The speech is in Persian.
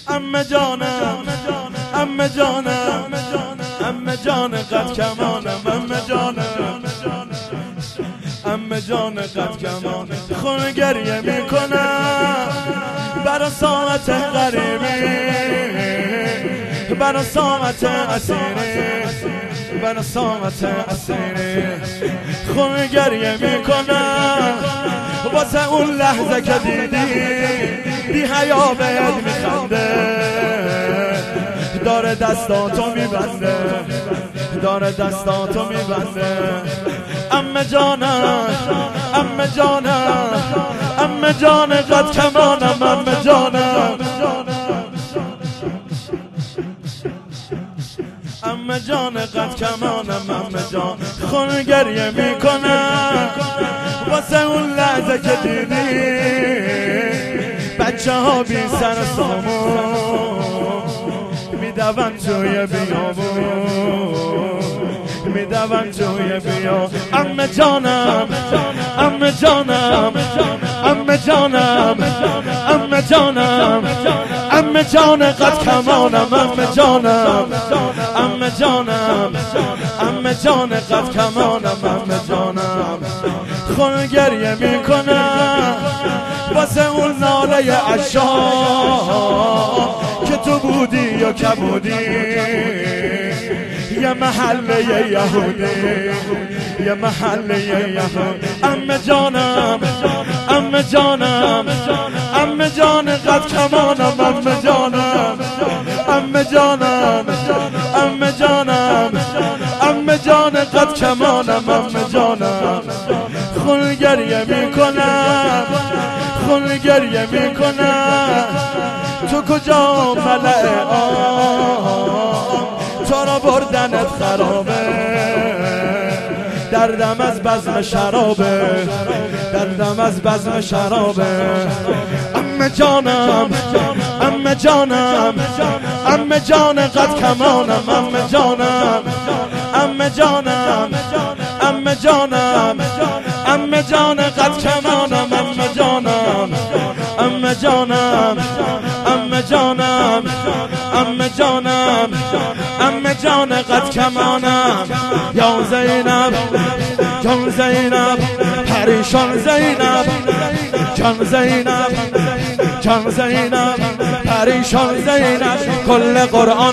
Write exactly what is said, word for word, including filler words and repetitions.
امه جانم امه جانم امه جان قد کمانم امه جانم امه جان قد کمان خون گریه میکنم برا ساعت غریبی برا ساعت اسیری برا ساعت اسیری خون گریه میکنم واسه اون لحظه که دیدی بی حیا بهت میخنده داره دستاتو میبنده داره دستاتو میبنده امه جانم امه جانم امه جان قد کمانم امه جانم امه جان قد کمانم امه جان خون گریه میکنم واسه اون لحظه که دیدی بچه ها بی سر سامون میدون توی بیابون میدون توی بیابون امه جانم امه جانم امه جانم امه جانم امه جان قد کمانم امه جانم امه جانم امه جان قد کمانم امه جانم خون گریه میکنم واسه اون ناله عشاق که تو بودی یا کبودی یه محله یهودی یه محله یهودی امه جانم امه جانم امه جان قد کمانم امه جانم امه جانم امه جانم امه جان قد کمانم امه جانم خون گریه میکنم خون گریه میکنم تو کجا ملعه آم تو را بردنت خرابه دردم از بزم شرابه دردم از بزم شرابه امه جانم امه جانم امه جان قد کمانم امه جانم امه جانم امه جانم امه جان قد کمانم امه جانم امه جانم امه جانم امه جانم امه جان قد کمانم یا زینب جان زینب پریشان زینب جان زینب جان زینب پریشان زینب کل قرآن